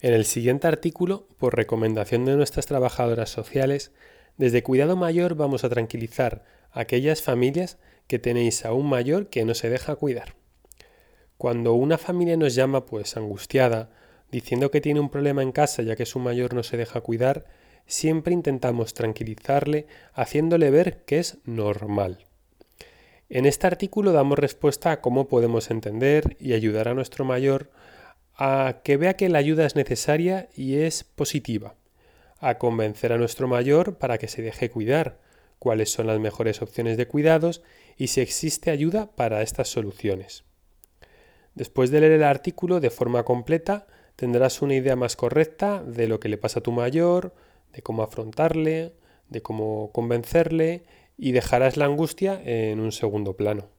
En el siguiente artículo, por recomendación de nuestras trabajadoras sociales, desde Cuidado Mayor vamos a tranquilizar a aquellas familias que tenéis a un mayor que no se deja cuidar. Cuando una familia nos llama angustiada, diciendo que tiene un problema en casa ya que su mayor no se deja cuidar, siempre intentamos tranquilizarle haciéndole ver que es normal. En este artículo damos respuesta a cómo podemos entender y ayudar a nuestro mayor a que vea que la ayuda es necesaria y es positiva, a convencer a nuestro mayor para que se deje cuidar, cuáles son las mejores opciones de cuidados y si existe ayuda para estas soluciones. Después de leer el artículo de forma completa, tendrás una idea más correcta de lo que le pasa a tu mayor, de cómo afrontarle, de cómo convencerle y dejarás la angustia en un segundo plano.